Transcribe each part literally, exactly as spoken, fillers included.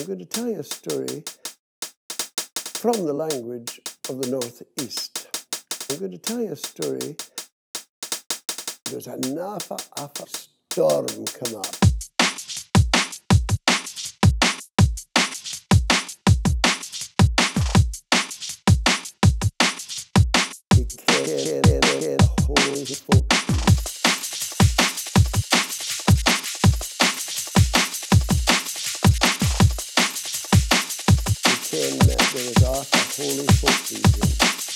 going to tell you a story from the language of the Northeast. I'm going to tell you a story. There's a nafa afa storm come up. He came in holy folk. Ken that there was off a holy folk region.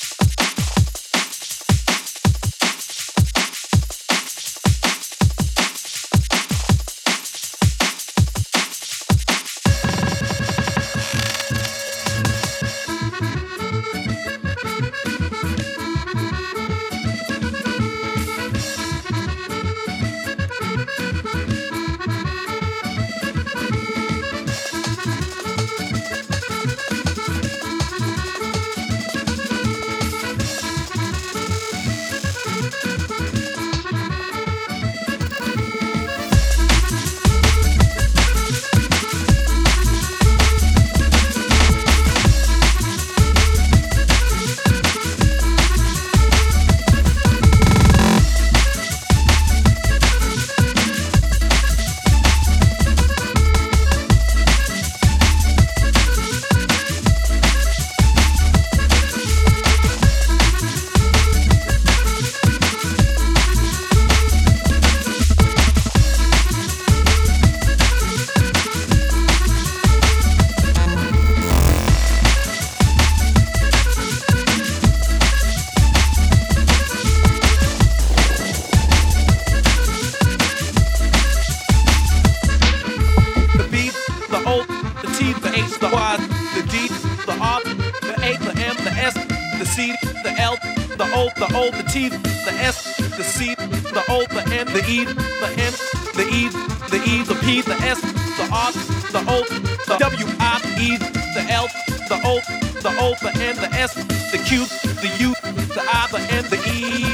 The D, the R, the A, the M, the S, the C, the L, the O, the O, the T, the S, the C, the O, the N, the E, the N, the E, the E, the P, the S, the R, the O, the W, I, E, the L, the O, the O, the N, the S, the Q, the U, the I, the N, the E.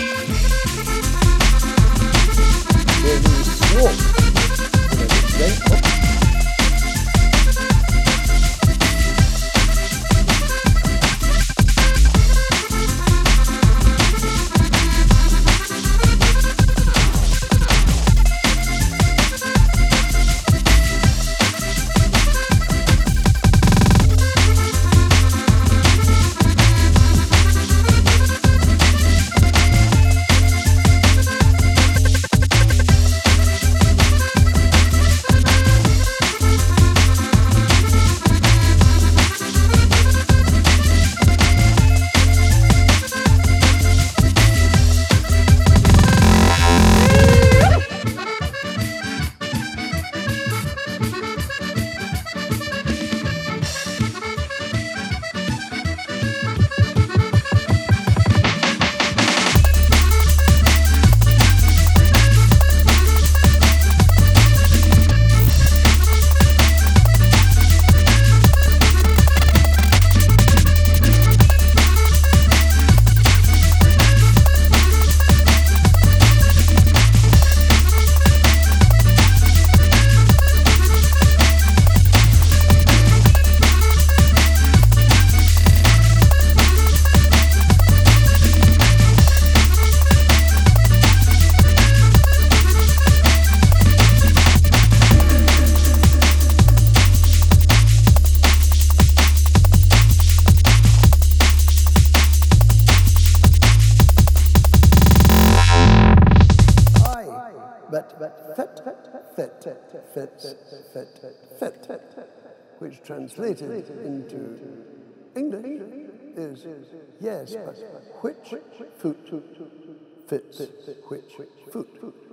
Where we smoke, where we drink, But, but fit, fit, fit, fit, fit, which translated into English is yes, but which foot fits which foot?